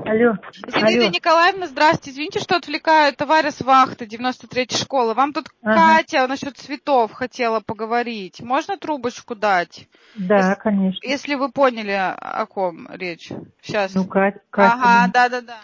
Алло. Зинаида Николаевна, здравствуйте. Извините, что отвлекаю. Это Варя с вахты 93-й школы. Вам тут Катя насчет цветов хотела поговорить. Можно трубочку дать? Да, конечно. Если вы поняли, о ком речь. Сейчас. Ну, Катя. Ага, да.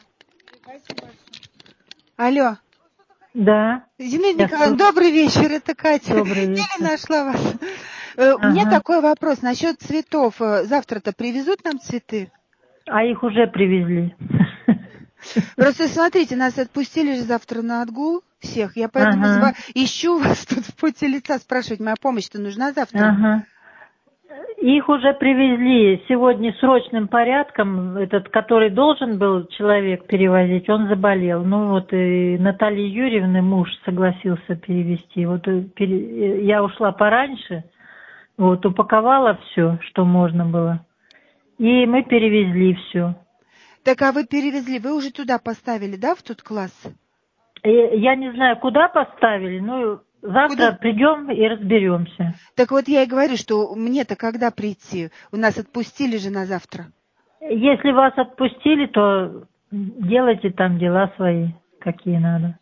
Алло. Да. Зинаида Николаевна, добрый вечер, это Катя. Добрый вечер. Еле нашла вас. У меня такой вопрос насчет цветов. Завтра-то привезут нам цветы? А их уже привезли. Просто смотрите, нас отпустили же завтра на отгул всех. Я поэтому ищу вас тут в поте лица спрашивать. Моя помощь-то нужна завтра? Их уже привезли сегодня срочным порядком. Этот, который должен был человек перевозить, он заболел. Ну вот и Наталья Юрьевна, муж, согласился перевезти. Вот я ушла пораньше, вот упаковала все, что можно было. И мы перевезли все. Так, а вы перевезли, вы уже туда поставили, да, в тот класс? Я не знаю, куда поставили, но завтра придем и разберемся. Так вот я и говорю, что мне-то когда прийти? У нас отпустили же на завтра. Если вас отпустили, то делайте там дела свои, какие надо.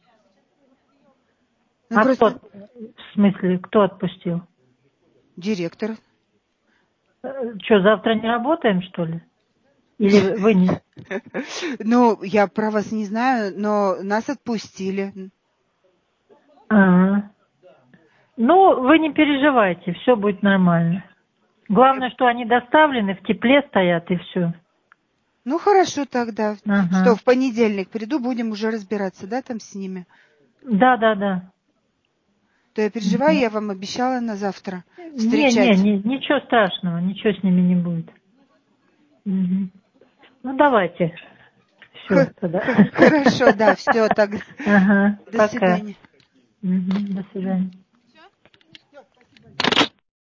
Ну, кто, в смысле, кто отпустил? Директор. Что, завтра не работаем, что ли? Или вы не... Ну, я про вас не знаю, но нас отпустили. Ну, вы не переживайте, все будет нормально. Главное, что они доставлены, в тепле стоят, и все. Ну, хорошо тогда. Что, в понедельник приду, будем уже разбираться, да, там с ними? Да. То я переживаю, я вам обещала на завтра встречать. Ничего страшного, ничего с ними не будет. Ну, давайте. Все тогда. Хорошо, да, все, так. Ага, До свидания. До свидания.